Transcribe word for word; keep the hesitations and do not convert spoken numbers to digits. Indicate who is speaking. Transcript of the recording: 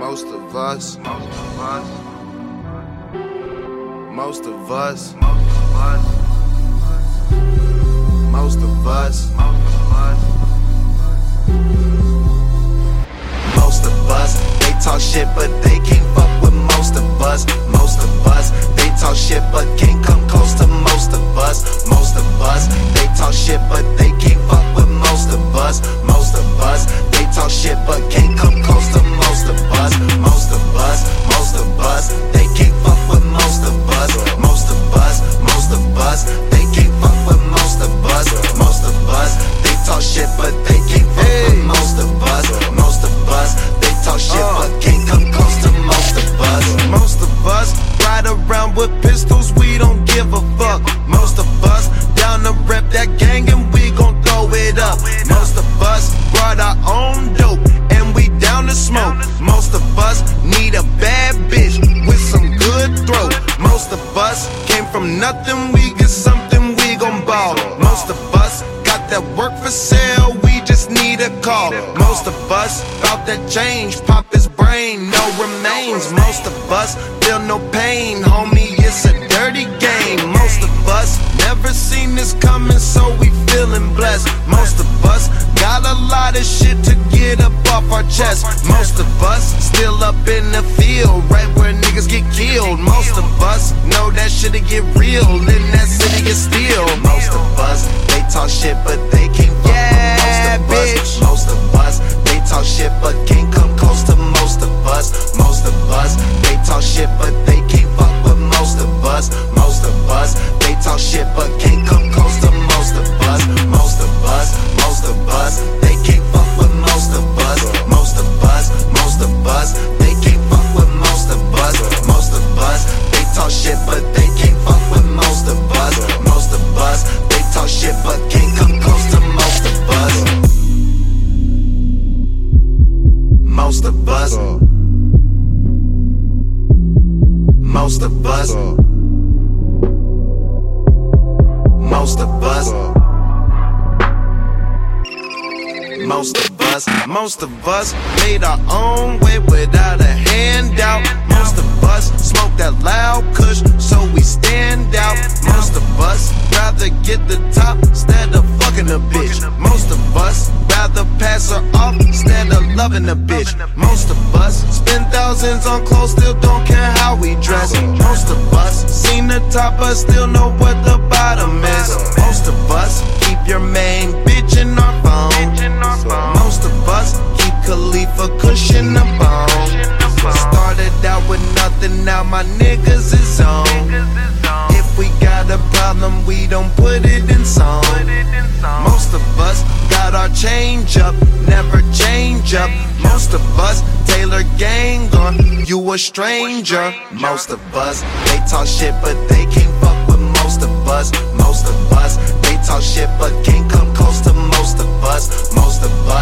Speaker 1: Most of us, most of us, most of us, most of us, most of us, they talk shit but they can't fuck with most of us. Most of us, they talk shit but can't come close to most of us. Most of us, they talk shit but they can't fuck with most of us. Most of us, they talk shit but can't come close to most of us. Most of us, most of us, they can't fuck with most of us. Most of us, most of us, they can't fuck with most of us. Most of us, they talk shit but they can't fuck with most of us. Most of us, they talk shit but can't come close to most of us. Most of us ride around with pistols, we don't give a fuck. Most of us down to rep that gang and we gon' throw it up. Most of us brought our own dope and we down to smoke. Most of us need a bad bitch with some good throat. Most of us came from nothing, we get something, we gon' ball. Most of us got that work for sale, we just need a call. Most of us bout that change, pop his brain, no remains. Most of us feel no pain, homie, it's a dirty game. Most of us never seen this coming, so we feeling blessed. Most of us got a lot of shit to get up off our chest. Most of us still up in the field, right where niggas get killed. Most of us know that shit'll get real, in that city get still. Most of us, they talk shit but they can't fuck yeah, with most of bitch. us. Most of us, they talk shit but can't come close to most of us. Most of us, they talk shit but they can't fuck with most of us. Most of us, they talk shit but can't come close to most of us. Most of us, most of us, they can't fuck with most of us. Most of us, most of us, they can't fuck with most of us. Most of us, they talk shit but they can't fuck with most of us. Most of us, they talk shit but can't come close to most of us. Most of us. Most of us. Most of us. Most of us, most of us made our own way without a handout. Most of us smoke that loud kush, so we stand out. Most of us rather get the top instead of fucking a bitch. Most of us rather pass her off instead of loving a bitch. Most of us spend thousands on clothes, still don't care how we dress. Most of us seen the top but still know what the bottom is. Most of us keep your main bitch in our phone. Most of us keep Khalifa cushion the bone. Started out with nothing, now my niggas is on. If we got a problem, we don't put it in song. Most of us got our change up, never change up. Most of us Taylor gang on, you a stranger. Most of us, they talk shit but they can't fuck with most of us. Most of us, they talk shit but can't come close to most of us. Most of us